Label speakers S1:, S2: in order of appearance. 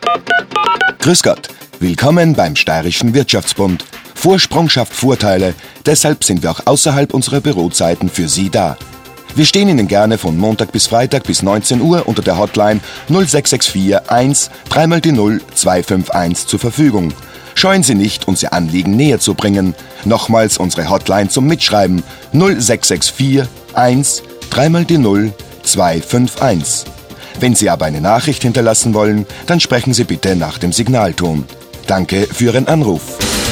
S1: Grüß Gott, willkommen beim Steirischen Wirtschaftsbund. Vorsprung schafft Vorteile, deshalb sind wir auch außerhalb unserer Bürozeiten für Sie da. Wir stehen Ihnen gerne von Montag bis Freitag bis 19 Uhr unter der Hotline 0664 1 3 mal die 0 251 zur Verfügung. Scheuen Sie nicht, uns Ihr Anliegen näher zu bringen. Nochmals unsere Hotline zum Mitschreiben 0664 1 3 mal die 0 251. Wenn Sie aber eine Nachricht hinterlassen wollen, dann sprechen Sie bitte nach dem Signalton. Danke für Ihren Anruf.